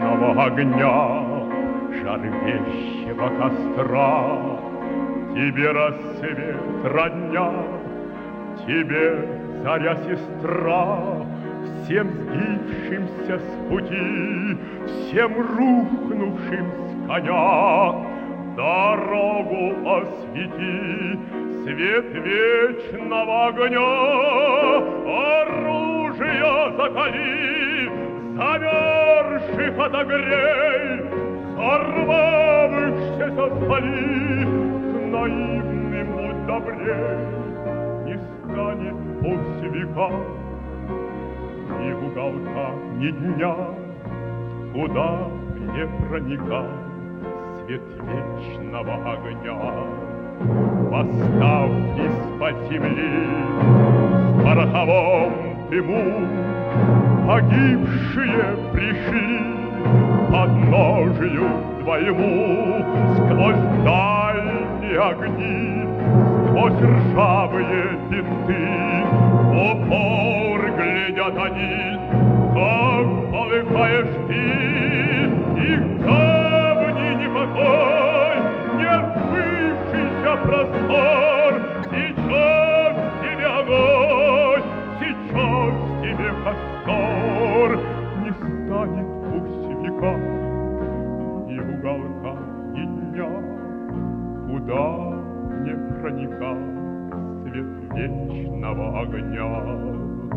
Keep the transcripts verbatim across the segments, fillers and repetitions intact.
вечного огня, жар вещего костра. Тебе рассвет родня, тебе заря сестра, всем сбившимся с пути, всем рухнувшим с коня. Дорогу освети, свет вечного огня, оружие закали, замерзших отогрей, сорвавшихся спали, к наивным будь добрей. Не станет пусть века, ни уголка, ни дня, куда не проникал свет вечного огня. Восстав из-под земли в пороховом дыму, погибшие пришли подножию твоему. Сквозь дальние огни, сквозь ржавые бинты, в упор глядят они, как полыхаешь ты. Их давний непокой, несбывшийся простор, сейчас тебе огонь, сейчас тебе костер. Не станет пусть века, ни уголка, ни дня, куда не проникал свет вечного огня.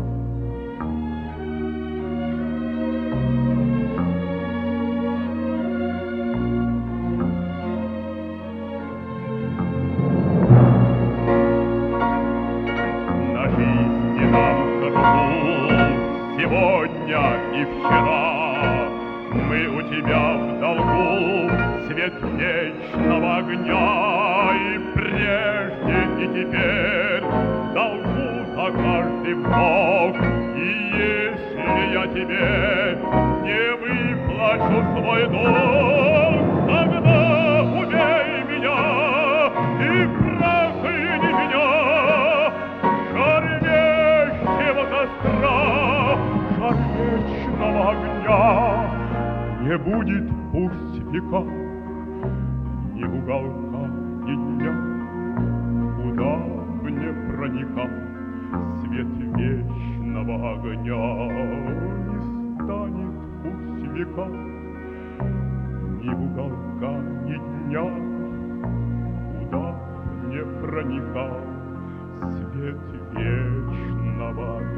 Сегодня и вчера мы у тебя в долгу, свет вечного огня, и прежде, и теперь в долгу за каждый вдох. И если я тебе не выплачу свой долг, тогда убей меня и прокляни меня. Жар вещего костра, жар вечного огня, не будет пусть века, ни уголка, ни дня, куда бы не проникал свет вечного огня. Не станет пусть века, ни уголка, ни дня, куда не проникал свет вечного огня.